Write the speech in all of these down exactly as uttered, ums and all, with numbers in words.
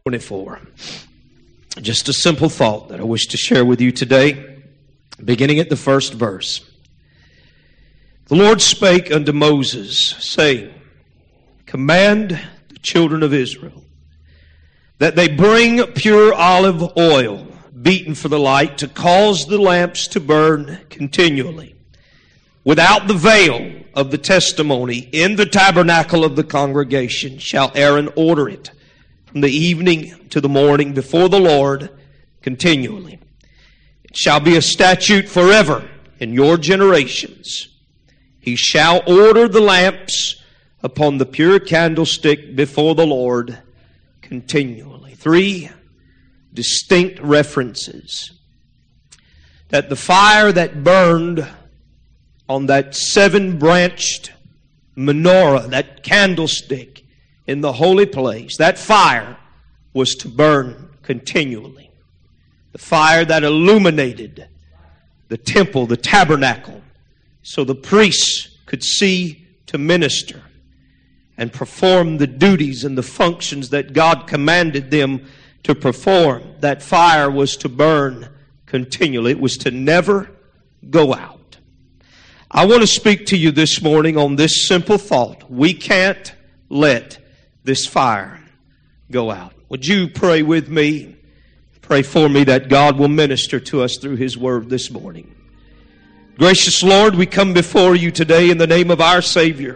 twenty-four. Just a simple thought that I wish to share with you today, beginning at the first verse. The Lord spake unto Moses, saying, Command the children of Israel that they bring pure olive oil, beaten for the light, to cause the lamps to burn continually. Without the veil of the testimony, in the tabernacle of the congregation, shall Aaron order it from the evening to the morning before the Lord continually. It shall be a statute forever in your generations. He shall order the lamps upon the pure candlestick before the Lord continually. Three distinct references that the fire that burned on that seven-branched menorah, that candlestick in the holy place, that fire was to burn continually. The fire that illuminated the temple, the tabernacle, so the priests could see to minister and perform the duties and the functions that God commanded them to perform. That fire was to burn continually. It was to never go out. I want to speak to you this morning on this simple thought. We can't let this fire go out. Would you pray with me? Pray for me that God will minister to us through His Word this morning. Gracious Lord, we come before you today in the name of our Savior.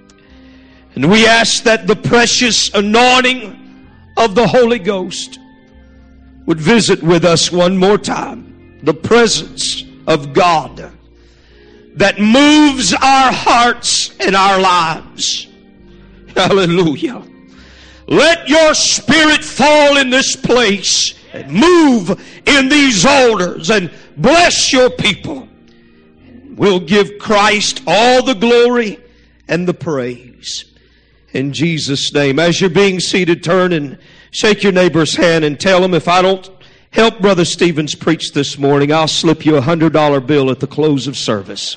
And we ask that the precious anointing of the Holy Ghost would visit with us one more time. The presence of God that moves our hearts and our lives. Hallelujah. Let your Spirit fall in this place and move in these altars and bless your people. We'll give Christ all the glory and the praise. In Jesus' name. As you're being seated, turn and shake your neighbor's hand and tell him, if I don't help Brother Stevens preach this morning, I'll slip you a one hundred dollar bill at the close of service.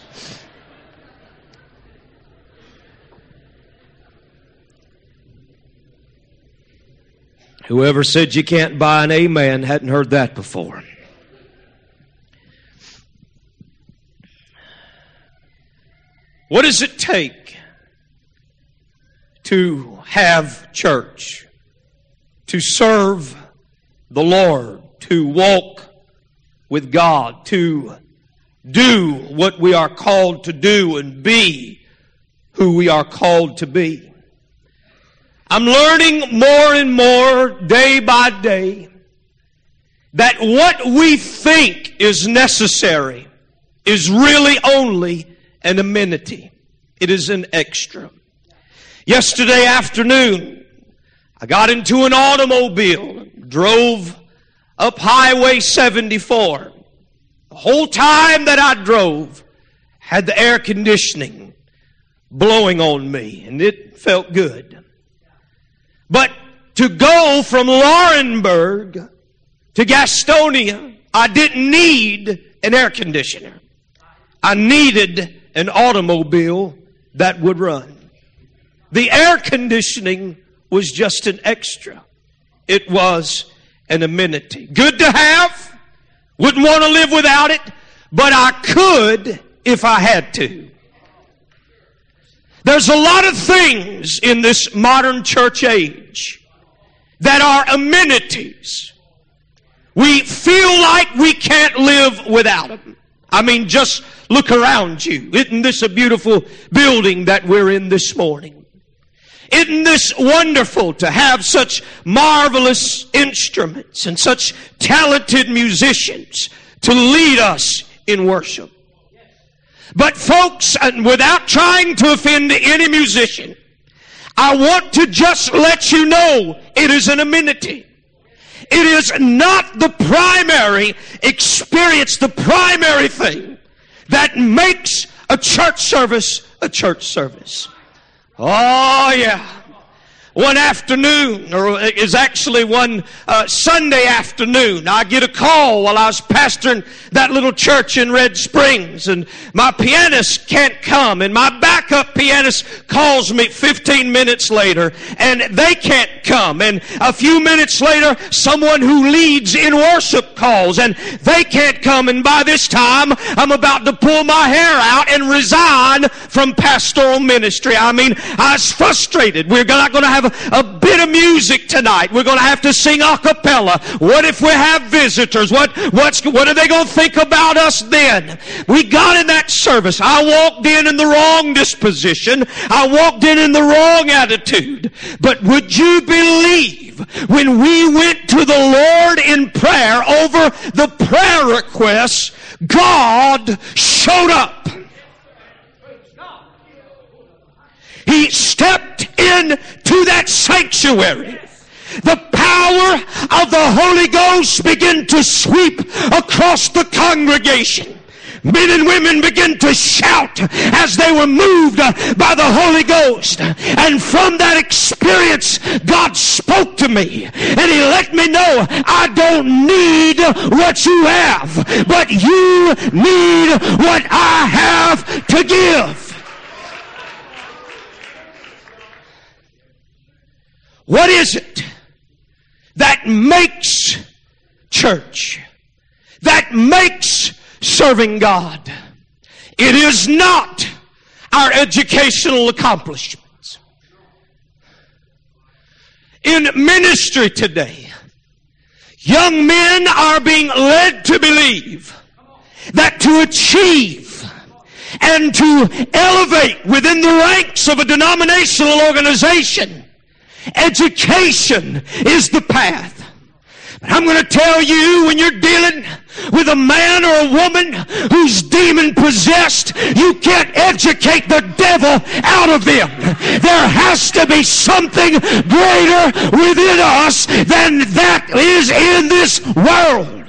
Whoever said you can't buy an amen hadn't heard that before. What does it take to have church, to serve the Lord, to walk with God, to do what we are called to do and be who we are called to be? I'm learning more and more day by day that what we think is necessary is really only an amenity. It is an extra. Yesterday afternoon, I got into an automobile, drove up Highway seventy-four. The whole time that I drove, had the air conditioning blowing on me, and it felt good. But to go from Laurinburg to Gastonia, I didn't need an air conditioner. I needed an automobile that would run. The air conditioning was just an extra. It was an amenity. Good to have. Wouldn't want to live without it, but I could if I had to. There's a lot of things in this modern church age that are amenities. We feel like we can't live without them. I mean, just look around you. Isn't this a beautiful building that we're in this morning? Isn't this wonderful to have such marvelous instruments and such talented musicians to lead us in worship? But folks, and without trying to offend any musician, I want to just let you know it is an amenity. It is not the primary experience, the primary thing that makes a church service a church service. Oh, yeah. One afternoon, or is actually one uh, Sunday afternoon, I get a call while I was pastoring that little church in Red Springs, and my pianist can't come, and my backup pianist calls me fifteen minutes later, and they can't come, and a few minutes later, someone who leads in worship calls, and they can't come, and by this time, I'm about to pull my hair out and resign from pastoral ministry. I mean, I was frustrated. We're not going to have a, a bit of music tonight. We're going to have to sing a cappella. What if we have visitors? What what's what are they going to think about us then? We got in that service. I walked in in the wrong disposition. I walked in in the wrong attitude. But would you believe when we went to the Lord in prayer over the prayer requests, God showed up. He stepped into that sanctuary. The power of the Holy Ghost began to sweep across the congregation. Men and women began to shout as they were moved by the Holy Ghost. And from that experience, God spoke to me. And He let me know, I don't need what you have, but you need what I have to give. What is it that makes church? That makes serving God? It is not our educational accomplishments. In ministry today, young men are being led to believe that to achieve and to elevate within the ranks of a denominational organization, education is the path. But I'm going to tell you, when you're dealing with a man or a woman who's demon possessed, you can't educate the devil out of them. There has to be something greater within us than that is in this world.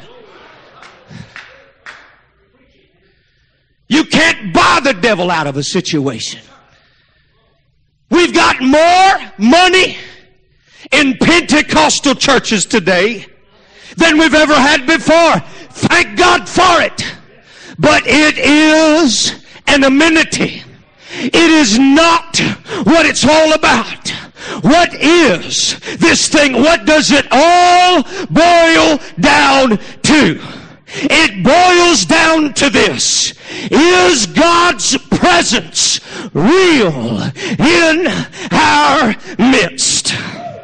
You can't buy the devil out of a situation. We've got more money in Pentecostal churches today than we've ever had before. Thank God for it. But it is an amenity. It is not what it's all about. What is this thing? What does it all boil down to? It boils down to this. Is God's presence real in our midst?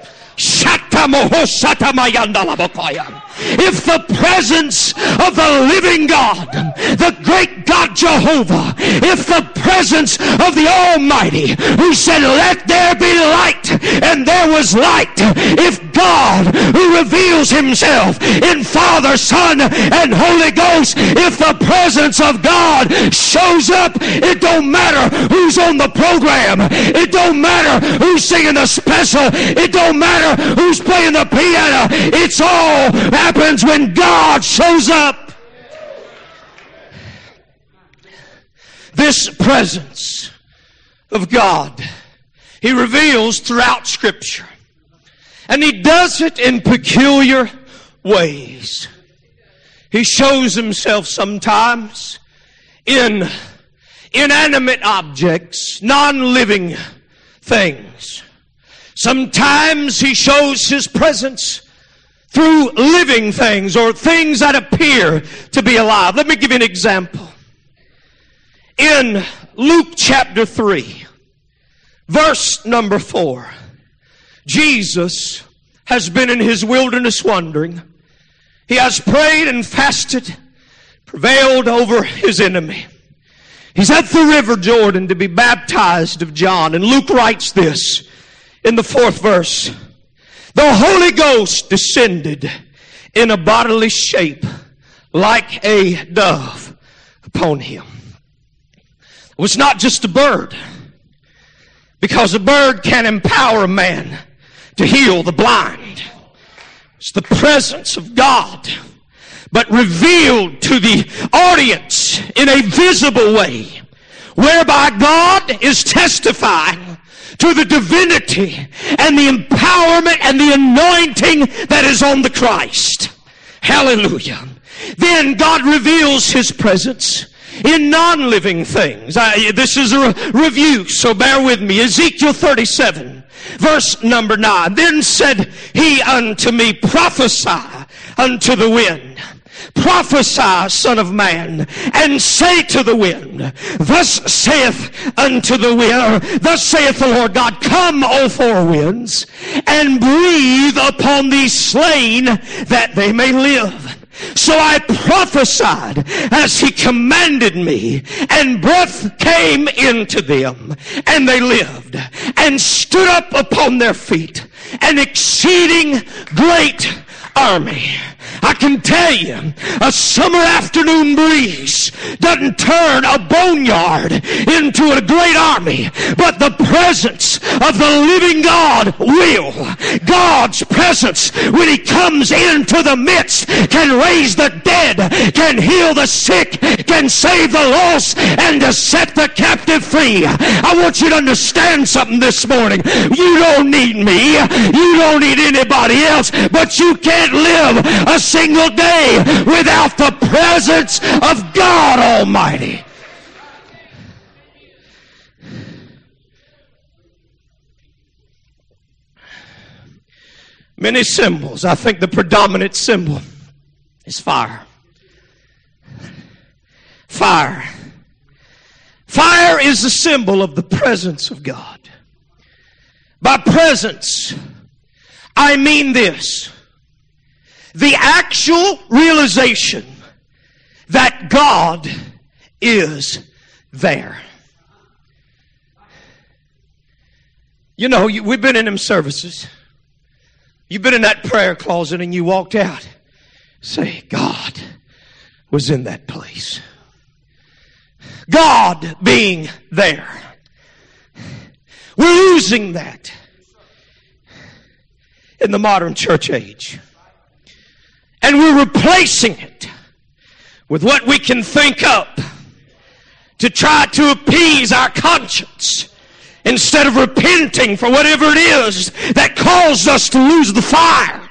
If the presence of the living God, the great God Jehovah, if the presence of the Almighty, who said, let there be light, and there was light, if God, who reveals Himself in Father, Son, and Holy Ghost, if the presence of God shows up, it don't matter who's on the program, it don't matter who's singing the special, it don't matter who's playing the piano, it's all happens when God shows up. This presence of God, He reveals throughout Scripture. And He does it in peculiar ways. He shows Himself sometimes in inanimate objects, non-living things. Sometimes He shows His presence through living things or things that appear to be alive. Let me give you an example. In Luke chapter three, verse number four, Jesus has been in His wilderness wandering. He has prayed and fasted, prevailed over His enemy. He's at the river Jordan to be baptized of John. And Luke writes this in the fourth verse. The Holy Ghost descended in a bodily shape like a dove upon Him. It was not just a bird, because a bird can empower a man to heal the blind. It's the presence of God, but revealed to the audience in a visible way whereby God is testifying to the divinity and the empowerment and the anointing that is on the Christ. Hallelujah. Then God reveals His presence in non-living things. I, this is a re- review, so bear with me. Ezekiel thirty-seven, verse number nine. Then said He unto me, prophesy unto the wind. Prophesy, son of man, and say to the wind, thus saith unto the wind, thus saith the Lord God, come, O four winds, and breathe upon these slain, that they may live. So I prophesied as He commanded me, and breath came into them, and they lived, and stood up upon their feet, an exceeding great army. I can tell you, a summer afternoon breeze doesn't turn a boneyard into a great army, but the presence of the living God will. God's presence, when He comes into the midst, can raise the dead, can heal the sick, can save the lost, and to set the captive free. I want you to understand something this morning. You don't need me. You don't need anybody else, but you can't live a single day without the presence of God Almighty. Many symbols. I think the predominant symbol is fire. Fire. Fire is the symbol of the presence of God. By presence, I mean this: the actual realization that God is there. You know, you, we've been in them services. You've been in that prayer closet and you walked out. Say, God was in that place. God being there. We're losing that in the modern church age. And we're replacing it with what we can think up to try to appease our conscience, instead of repenting for whatever it is that caused us to lose the fire.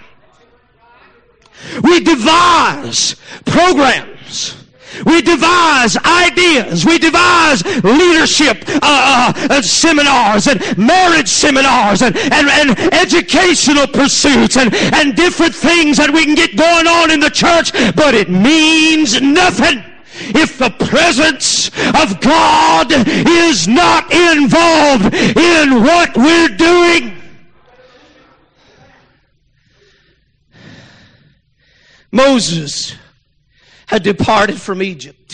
We devise programs. We devise ideas. We devise leadership uh, uh, seminars and marriage seminars and, and, and educational pursuits and, and different things that we can get going on in the church, but it means nothing if the presence of God is not involved in what we're doing. Moses had departed from Egypt,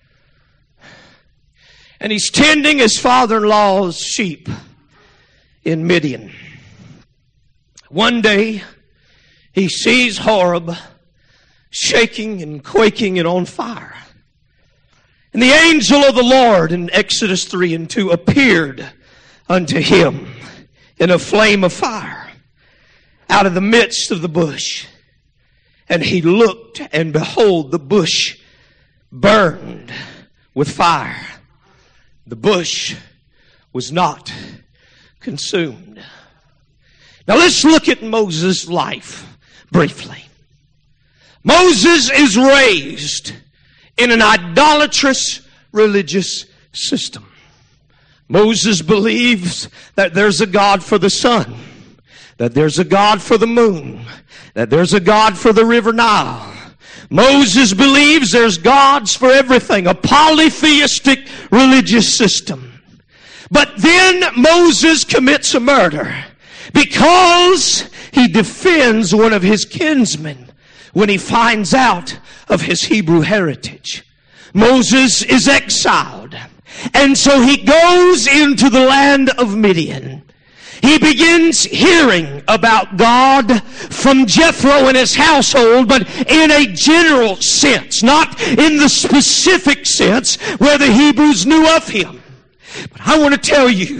and he's tending his father-in-law's sheep in Midian. One day, he sees Horeb shaking and quaking and on fire. And the angel of the Lord in Exodus three and two appeared unto him in a flame of fire out of the midst of the bush. And he looked, and behold, the bush burned with fire. The bush was not consumed. Now let's look at Moses' life briefly. Moses is raised in an idolatrous religious system. Moses believes that there's a God for the sun, that there's a God for the moon, that there's a God for the river Nile. Moses believes there's gods for everything, a polytheistic religious system. But then Moses commits a murder because he defends one of his kinsmen when he finds out of his Hebrew heritage. Moses is exiled, and so he goes into the land of Midian. He begins hearing about God from Jethro and his household, but in a general sense, not in the specific sense where the Hebrews knew of him. But I want to tell you,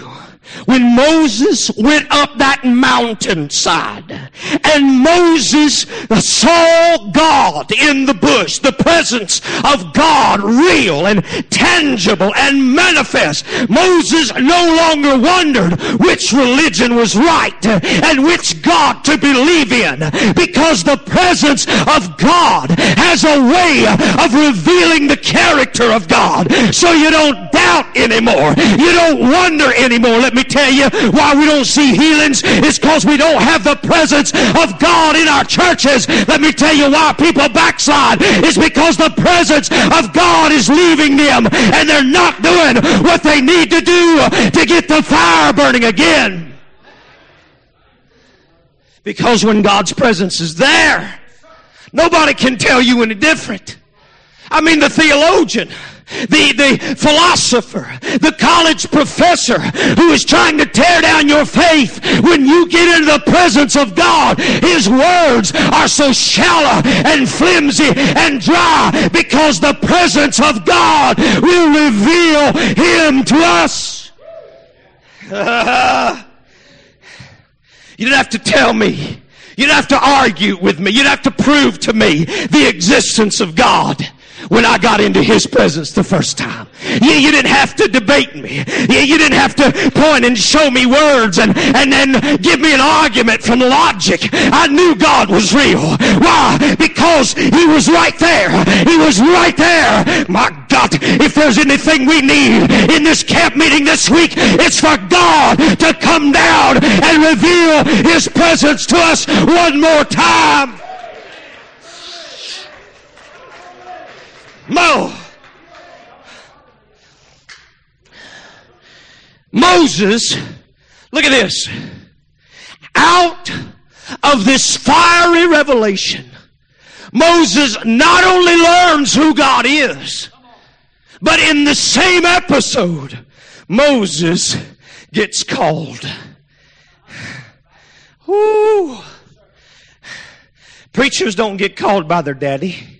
When Moses went up that mountainside and Moses saw God in the bush, the presence of God real and tangible and manifest, Moses no longer wondered which religion was right and which God to believe in, because the presence of God has a way of revealing the character of God. So you don't doubt anymore. You don't wonder anymore. Let me tell you why we don't see healings. It's because we don't have the presence of God in our churches. Let me tell you why people backslide. It's because the presence of God is leaving them and they're not doing what they need to do to get the fire burning again. Because when God's presence is there, nobody can tell you any different. I mean, the theologian, the, the philosopher, the college professor who is trying to tear down your faith, when you get into the presence of God, his words are so shallow and flimsy and dry, because the presence of God will reveal him to us. Uh, you don't have to tell me. You don't have to argue with me. You don't have to prove to me the existence of God. When I got into his presence the first time, you, you didn't have to debate me. You, you didn't have to point and show me words and, and then give me an argument from logic. I knew God was real. Why? Because he was right there. He was right there. My God, if there's anything we need in this camp meeting this week, it's for God to come down and reveal his presence to us one more time. Mo. Moses, look at this. Out of this fiery revelation, Moses not only learns who God is, but in the same episode, Moses gets called. Ooh. Preachers don't get called by their daddy.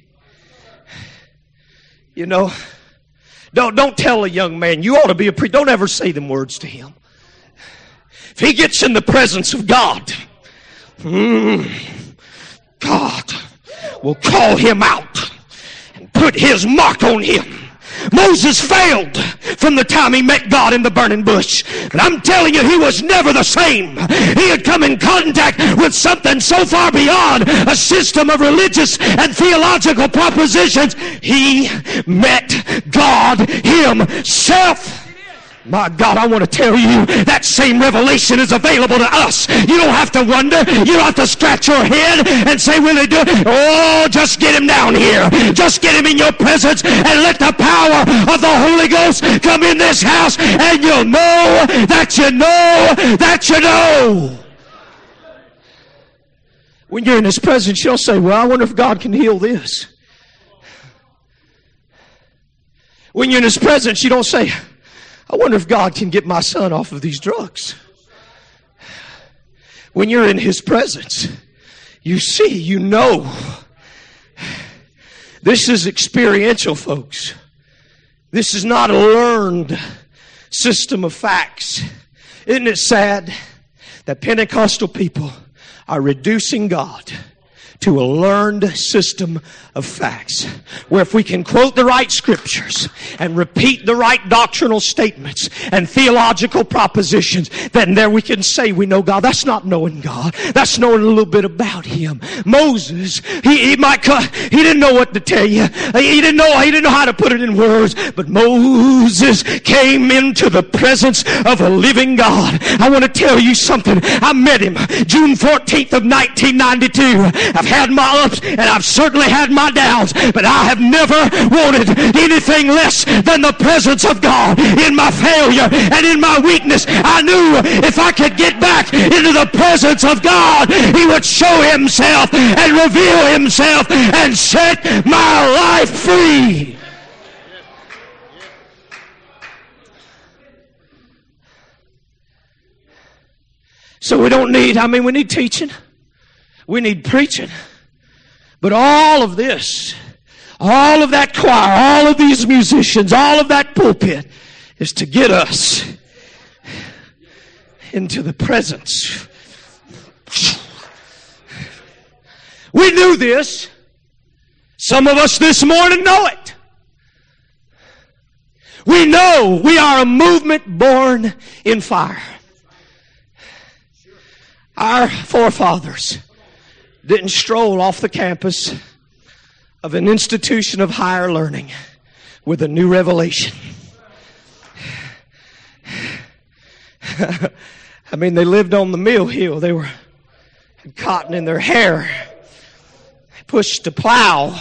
You know, don't, don't tell a young man, you ought to be a preacher. Don't ever say them words to him. If he gets in the presence of God, mm, God will call him out and put his mark on him. Moses failed from the time he met God in the burning bush. But I'm telling you, he was never the same. He had come in contact with something so far beyond a system of religious and theological propositions. He met God himself. My God, I want to tell you, that same revelation is available to us. You don't have to wonder. You don't have to scratch your head and say, will he do it? Oh, just get him down here. Just get him in your presence and let the power of the Holy Ghost come in this house, and you'll know that you know that you know. When you're in his presence, you'll say, well, I wonder if God can heal this. When you're in his presence, you don't say, I wonder if God can get my son off of these drugs. When you're in his presence, you see, you know. This is experiential, folks. This is not a learned system of facts. Isn't it sad that Pentecostal people are reducing God to a learned system of facts, where if we can quote the right scriptures and repeat the right doctrinal statements and theological propositions, then there we can say we know God. That's not knowing God. That's knowing a little bit about him. Moses, he, he might he didn't know what to tell you. He didn't know he didn't know how to put it in words. But Moses came into the presence of a living God. I want to tell you something. I met him June fourteenth of nineteen ninety-two. I've had my ups and I've certainly had my downs, but I have never wanted anything less than the presence of God. In my failure and in my weakness, I knew if I could get back into the presence of God, he would show himself and reveal himself and set my life free. So we don't need, I mean, we need teaching. We need preaching. But all of this, all of that choir, all of these musicians, all of that pulpit is to get us into the presence. We knew this. Some of us this morning know it. We know we are a movement born in fire. Our forefathers didn't stroll off the campus of an institution of higher learning with a new revelation. I mean, they lived on the mill hill. They were had cotton in their hair. They pushed to plow.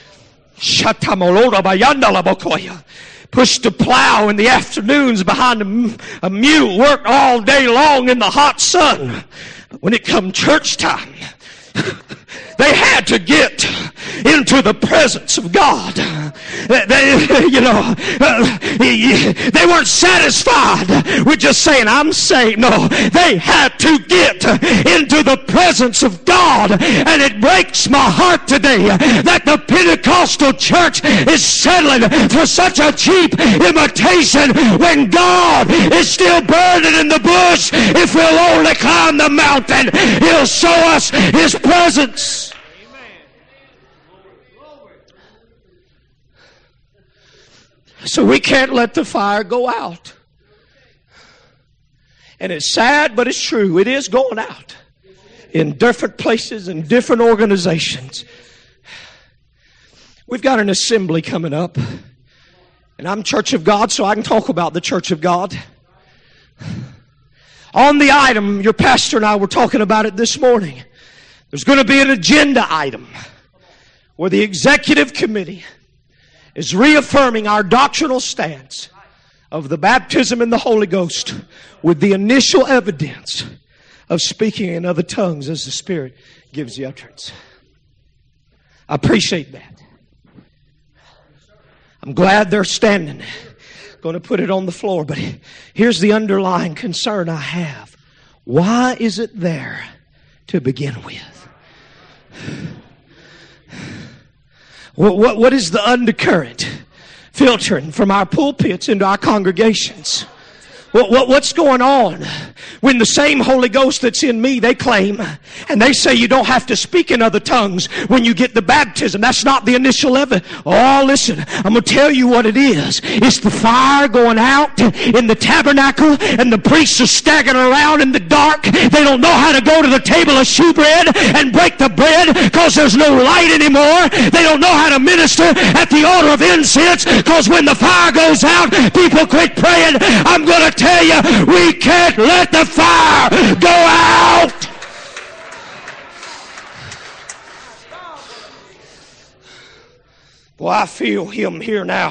Pushed to plow in the afternoons behind a, a mule. Worked all day long in the hot sun. But when it come church time, they had to get into the presence of God. They, you know, they weren't satisfied with just saying, I'm saved. No, they had to get into the presence of God. And it breaks my heart today that the Pentecostal church is settling for such a cheap imitation when God is still burning in the bush. If we'll only climb the mountain, He'll show us His presence. So we can't let the fire go out. And it's sad, but it's true. It is going out in different places and different organizations. We've got an assembly coming up. And I'm Church of God, so I can talk about the Church of God. On the item, your pastor and I were talking about it this morning. There's going to be an agenda item where the executive committee is reaffirming our doctrinal stance of the baptism in the Holy Ghost with the initial evidence of speaking in other tongues as the Spirit gives the utterance. I appreciate that. I'm glad they're standing. Going to put it on the floor, but here's the underlying concern I have. Why is it there to begin with? What, what, what is the undercurrent filtering from our pulpits into our congregations? What, what, what's going on when the same Holy Ghost that's in me, they claim, and they say you don't have to speak in other tongues when you get the baptism. That's not the initial evidence. Oh, listen, I'm going to tell you what it is. It's the fire going out in the tabernacle, and the priests are staggering around in the dark. They don't know how to go to the table of shewbread and break the bread because there's no light anymore. They don't know how to minister at the altar of incense because when the fire goes out, people quit praying. I'm going to tell you, we can't let the fire go out. Boy, I feel Him here now.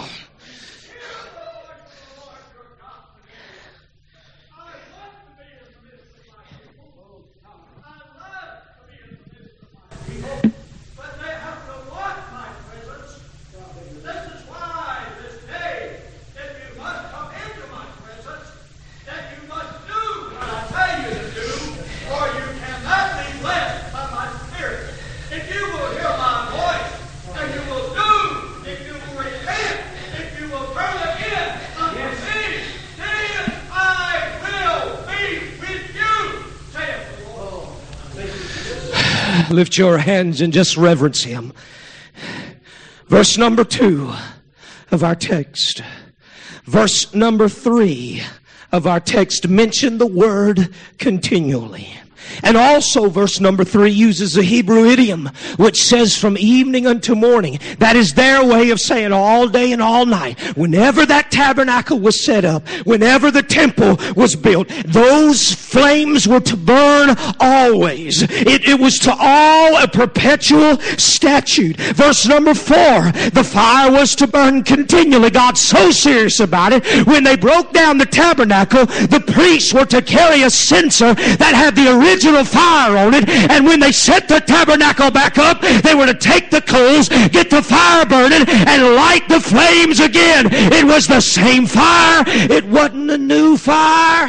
Lift your hands and just reverence Him. Verse number two of our text. Verse number three of our text mention the word continually. And also verse number three uses a Hebrew idiom which says from evening unto morning. That is their way of saying all day and all night. Whenever that tabernacle was set up, whenever the temple was built, those flames were to burn always. It, it was to all a perpetual statute. Verse number four, the fire was to burn continually. God's so serious about it. When they broke down the tabernacle, the priests were to carry a censer that had the original fire on it, and when they set the tabernacle back up, they were to take the coals, get the fire burning, and light the flames again. It was the same fire. It wasn't a new fire.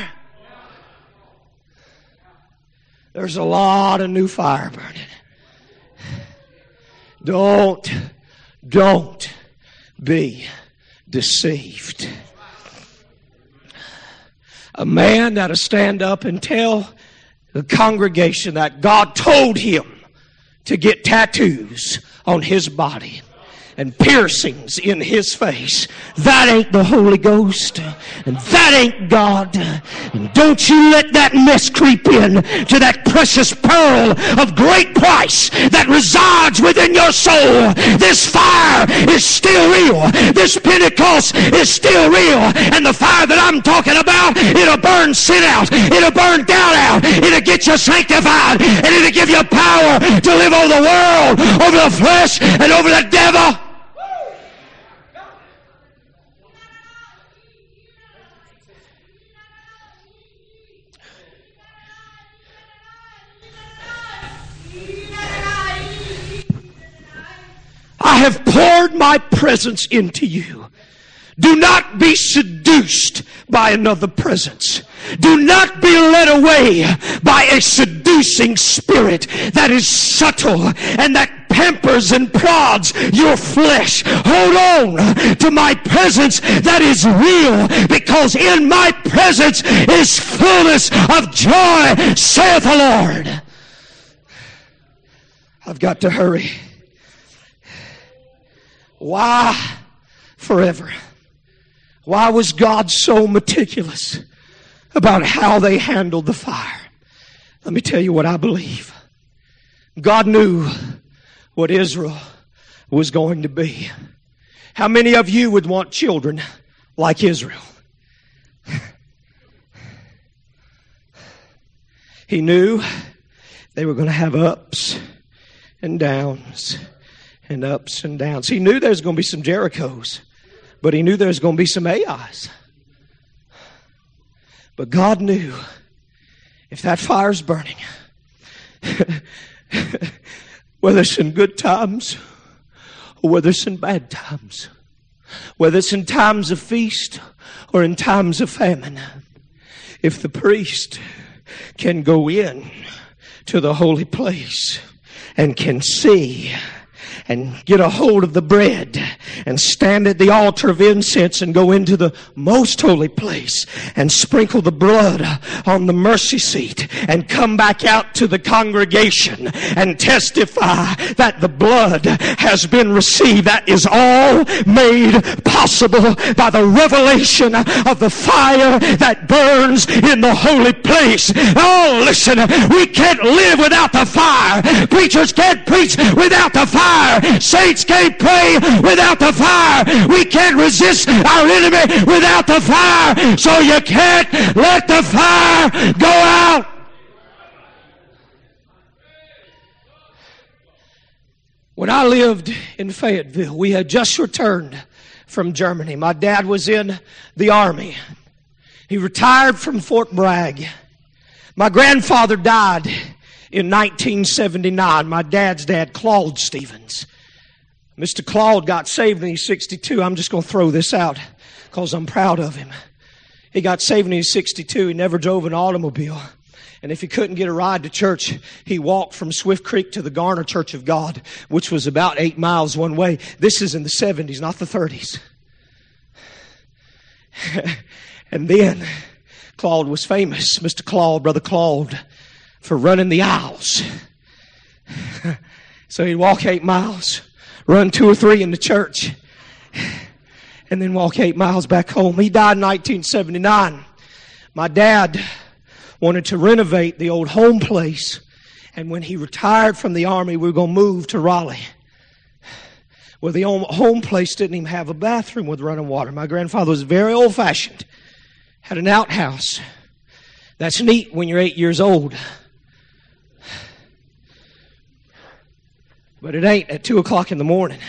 There's a lot of new fire burning. Don't, don't be deceived. A man that'll stand up and tell the congregation that God told him to get tattoos on his body and piercings in his face. That ain't the Holy Ghost. And that ain't God. And don't you let that mess creep in to that precious pearl of great price that resides within your soul. This fire is still real. This Pentecost is still real. And the fire that I'm talking about, it'll burn sin out. It'll burn doubt out. It'll get you sanctified. And it'll give you power to live over the world, over the flesh, and over the devil. I have poured my presence into you. Do not be seduced by another presence. Do not be led away by a seducing spirit that is subtle and that pampers and prods your flesh. Hold on to my presence that is real, because in my presence is fullness of joy, saith the Lord. I've got to hurry. Why forever? Why was God so meticulous about how they handled the fire? Let me tell you what I believe. God knew what Israel was going to be. How many of you would want children like Israel? He knew they were going to have ups and downs. And ups and downs. He knew there was going to be some Jerichos, but he knew there was going to be some Ai's. But God knew if that fire's burning, whether it's in good times or whether it's in bad times, whether it's in times of feast or in times of famine, if the priest can go in to the holy place and can see and get a hold of the bread and stand at the altar of incense and go into the most holy place and sprinkle the blood on the mercy seat and come back out to the congregation and testify that the blood has been received. That is all made possible by the revelation of the fire that burns in the holy place. Oh, listen, we can't live without the fire. Preachers can't preach without the fire. Saints can't pray without the fire. We can't resist our enemy without the fire. So you can't let the fire go out. When I lived in Fayetteville, we had just returned from Germany. My dad was in the army. He retired from Fort Bragg. My grandfather died in nineteen seventy-nine, my dad's dad, Claude Stevens. Mister Claude got saved when he was sixty-two. I'm just going to throw this out because I'm proud of him. He got saved when he was sixty-two. He never drove an automobile. And if he couldn't get a ride to church, he walked from Swift Creek to the Garner Church of God, which was about eight miles one way. This is in the seventies, not the thirties. And then Claude was famous, Mister Claude, Brother Claude, for running the aisles. So he'd walk eight miles, run two or three in the church, and then walk eight miles back home. He died in nineteen seventy-nine. My dad wanted to renovate the old home place, and when he retired from the army, we were going to move to Raleigh. Well, the home place didn't even have a bathroom with running water. My grandfather was very old-fashioned, had an outhouse. That's neat when you're eight years old. But it ain't at two o'clock in the morning.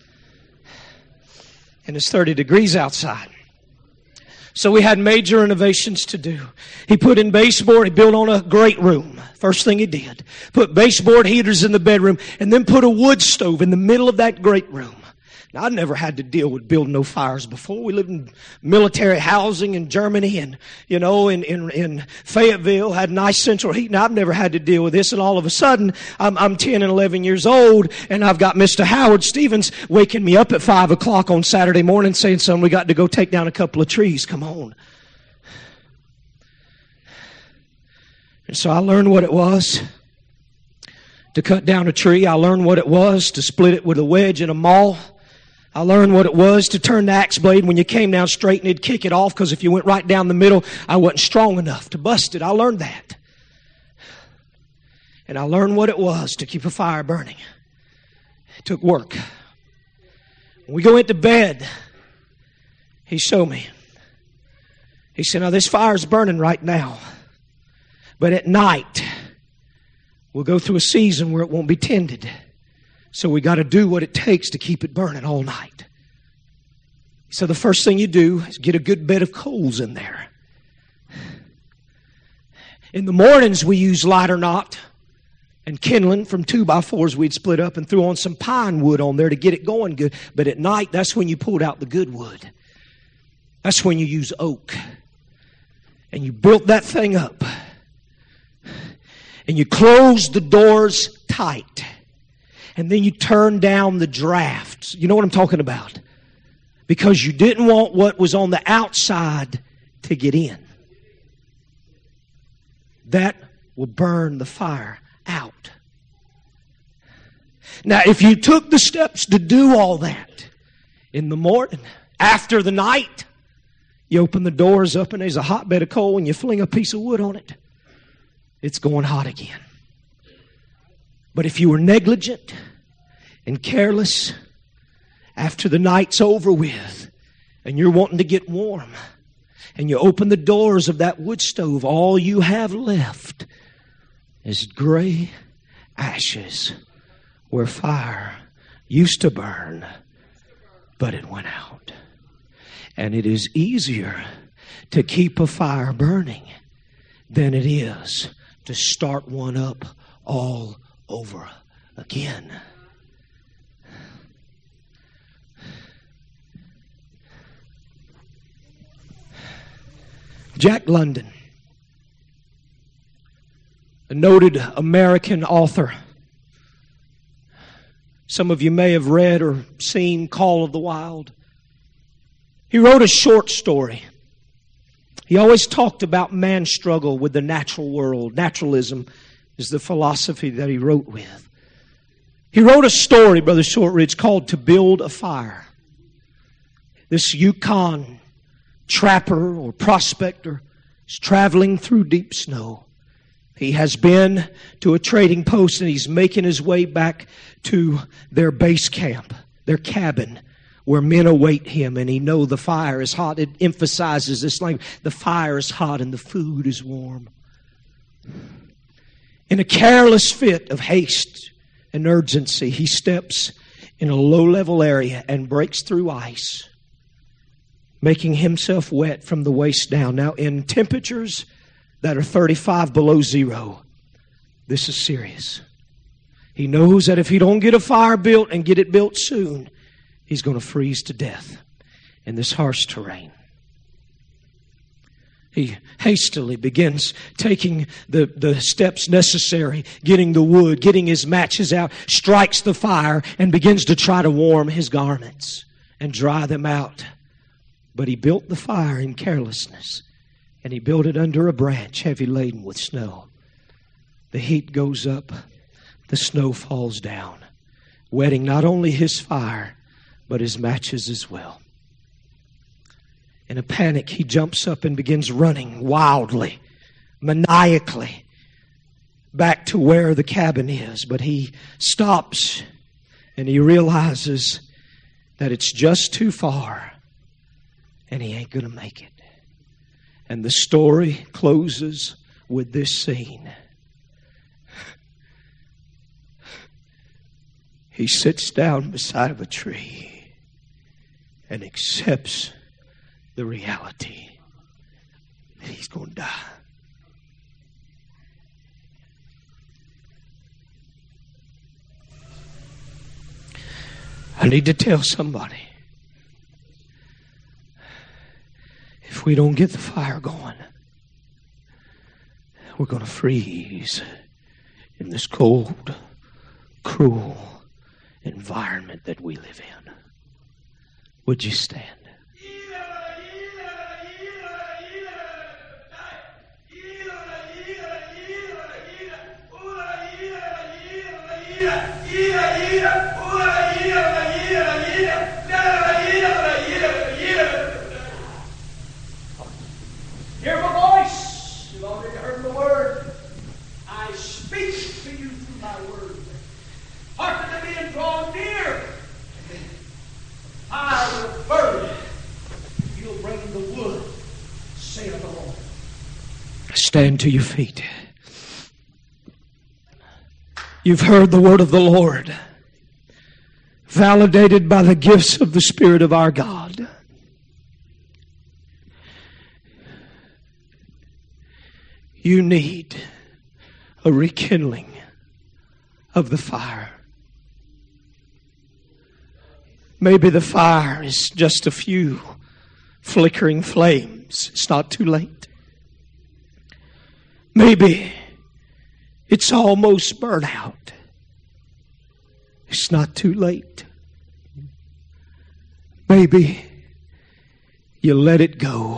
And it's thirty degrees outside. So we had major renovations to do. He put in baseboard. He built on a great room. First thing he did. Put baseboard heaters in the bedroom. And then put a wood stove in the middle of that great room. Now, I'd never had to deal with building no fires before. We lived in military housing in Germany and, you know, in, in, in Fayetteville, had nice central heating. I've never had to deal with this. And all of a sudden, I'm, I'm ten and eleven years old, and I've got Mister Howard Stevens waking me up at five o'clock on Saturday morning saying, son, we got to go take down a couple of trees. Come on. And so I learned what it was to cut down a tree. I learned what it was to split it with a wedge and a maul. I learned what it was to turn the axe blade when you came down straight and it'd kick it off, because if you went right down the middle, I wasn't strong enough to bust it. I learned that. And I learned what it was to keep a fire burning. It took work. When we go into bed, he showed me. He said, now this fire's burning right now. But at night, we'll go through a season where it won't be tended. So we got to do what it takes to keep it burning all night. So the first thing you do is get a good bed of coals in there. In the mornings, we use lighter knot and kindling from two by fours we'd split up and threw on some pine wood on there to get it going good. But at night, that's when you pulled out the good wood. That's when you use oak. And you built that thing up. And you closed the doors tight. And then you turned down the drafts. You know what I'm talking about? Because you didn't want what was on the outside to get in. That will burn the fire out. Now, if you took the steps to do all that in the morning, after the night, you open the doors up and there's a hotbed of coal and you fling a piece of wood on it, it's going hot again. But if you were negligent and careless, after the night's over with and you're wanting to get warm and you open the doors of that wood stove, all you have left is gray ashes where fire used to burn, but it went out. And it is easier to keep a fire burning than it is to start one up all over again. Jack London, a noted American author. Some of you may have read or seen Call of the Wild. He wrote a short story. He always talked about man's struggle with the natural world. Naturalism is the philosophy that he wrote with. He wrote a story, Brother Shortridge, called To Build a Fire. This Yukon trapper or prospector is traveling through deep snow. He has been to a trading post and he's making his way back to their base camp, their cabin, where men await him, and he knows the fire is hot. It emphasizes this language. The fire is hot and the food is warm. In a careless fit of haste and urgency, he steps in a low-level area and breaks through ice, making himself wet from the waist down. Now, in temperatures that are thirty-five below zero, this is serious. He knows that if he don't get a fire built and get it built soon, he's going to freeze to death in this harsh terrain. He hastily begins taking the, the steps necessary, getting the wood, getting his matches out, strikes the fire, and begins to try to warm his garments and dry them out. But he built the fire in carelessness, and he built it under a branch heavy laden with snow. The heat goes up, the snow falls down, wetting not only his fire, but his matches as well. In a panic, he jumps up and begins running wildly, maniacally, back to where the cabin is. But he stops and he realizes that it's just too far and he ain't going to make it. And the story closes with this scene. He sits down beside of a tree and accepts the reality that he's going to die. I need to tell somebody, if we don't get the fire going, we're going to freeze in this cold, cruel environment that we live in. Would you stand? Hear my voice. You've already heard the word. I speak to you through my word. Hearken to me and draw near. I will burn it. You'll bring the wood, saith the Lord. Stand to your feet. You've heard the word of the Lord, validated by the gifts of the Spirit of our God. You need a rekindling of the fire. Maybe the fire is just a few flickering flames. It's not too late. Maybe it's almost burnt out. It's not too late. Maybe you let it go.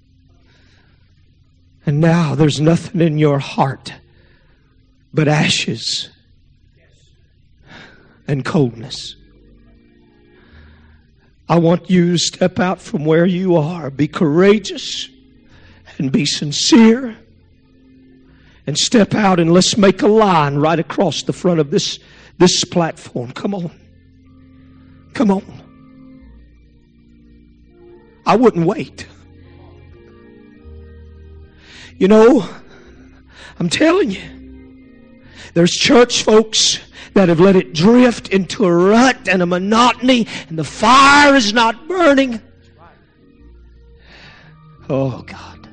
And now there's nothing in your heart but ashes and coldness. I want you to step out from where you are. Be courageous and be sincere. And step out and let's make a line right across the front of this, this platform. Come on. Come on. I wouldn't wait. You know, I'm telling you, there's church folks that have let it drift into a rut and a monotony, and the fire is not burning. Oh, God.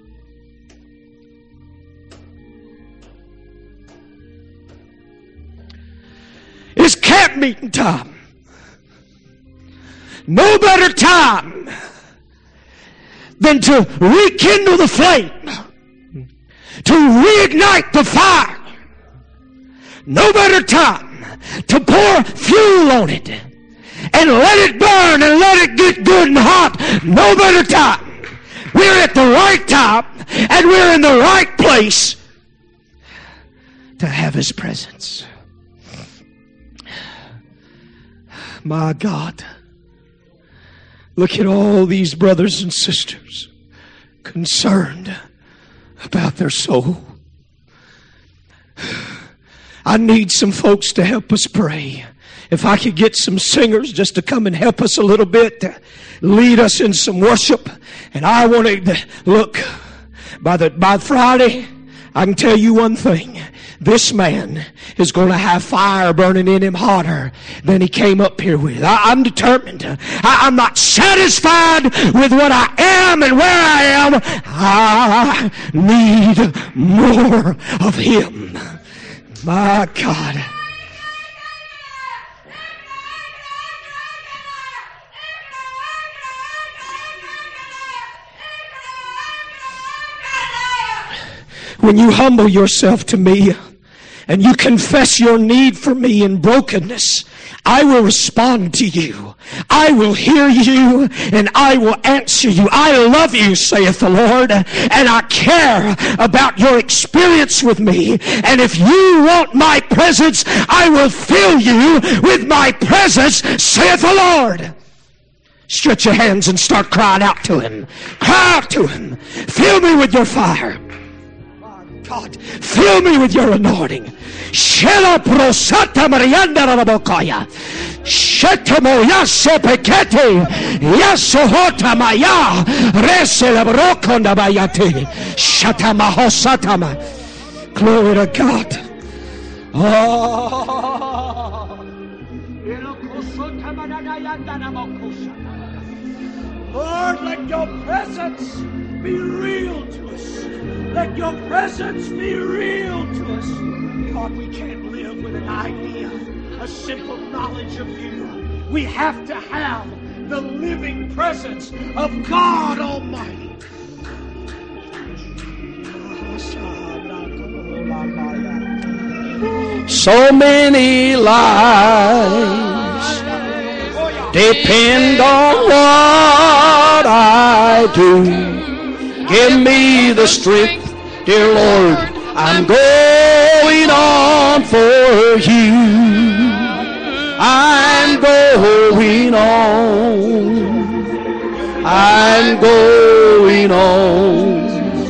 It's camp meeting time. No better time than to rekindle the flame, to reignite the fire. No better time to pour fuel on it and let it burn and let it get good and hot. No better time. We're at the right time and we're in the right place to have His presence. My God. Look at all these brothers and sisters concerned about their soul. I need some folks to help us pray. If I could get some singers just to come and help us a little bit, to lead us in some worship. And I want to look, by the by Friday, I can tell you one thing. This man is going to have fire burning in him hotter than he came up here with. I, I'm determined. I, I'm not satisfied with what I am and where I am. I need more of Him. My God. When you humble yourself to me and you confess your need for me in brokenness, I will respond to you. I will hear you and I will answer you. I love you, saith the Lord, and I care about your experience with me. And if you want my presence, I will fill you with my presence, saith the Lord. Stretch your hands and start crying out to Him. Cry out to Him. Fill me with your fire. God, fill me with your anointing. Shela prosata marianda rabokaya. Shetamo yase pekete. Yasohota maya. Rese labrokonda bayate. Shatama hosatama. Glory to God. Oh. Lord, let your presence be real to us. Let your presence be real to us. God, we can't live with an idea, a simple knowledge of you. We have to have the living presence of God Almighty. So many lives depend on what I do. Give me the strength, dear Lord. I'm going going on for you. I'm going on. I'm going on.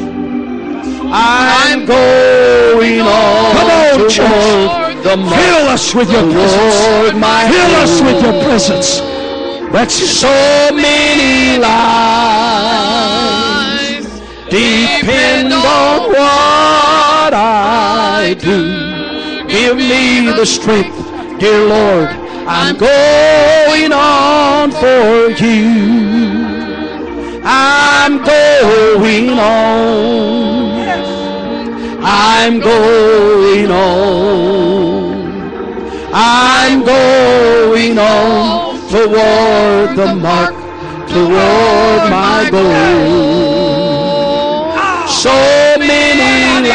I'm going on. Come on, church. Fill us with your presence. Fill us with your presence. But so many lives depend on what I do. Give me the strength, dear Lord. I'm going on for you. I'm going on. I'm going on. I'm going on toward the mark, toward my goal. So many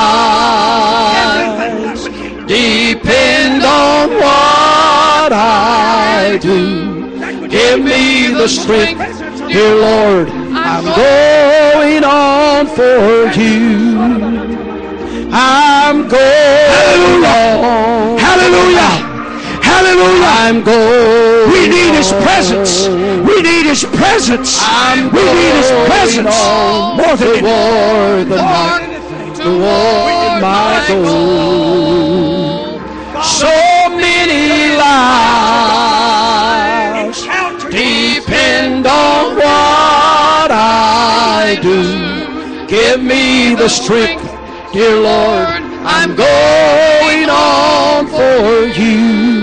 lives depend on what I do. Give me the strength, dear Lord. I'm going on for you. I'm going on. Hallelujah. Hallelujah. I'm going. We need His presence. We need His presence. I'm we need His presence more than toward the mark, toward my goal. So many lives depend on what I do. Give me the strength, dear Lord. I'm going on for you.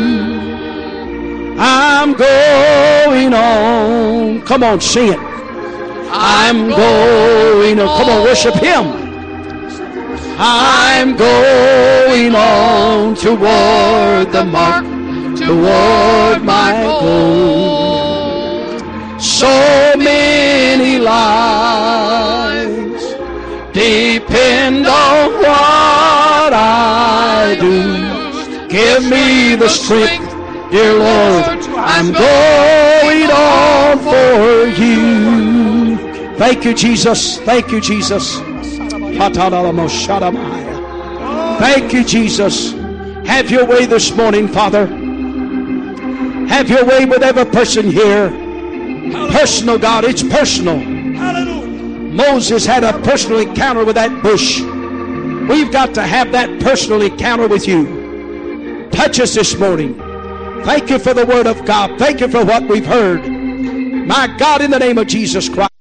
I'm going on. Come on, sing it. I'm going on. Come on, worship Him. I'm going on toward the mark, toward my goal. So many lives depend on what I do. Give me the strength, dear Lord. I'm going on for you. Thank you, Jesus. Thank you, Jesus. Thank you, Jesus. Have your way this morning, Father. Have your way with every person here. Personal, God. It's personal. Moses had a personal encounter with that bush. We've got to have that personal encounter with you. Touch us this morning. Thank you for the Word of God. Thank you for what we've heard. My God, in the name of Jesus Christ.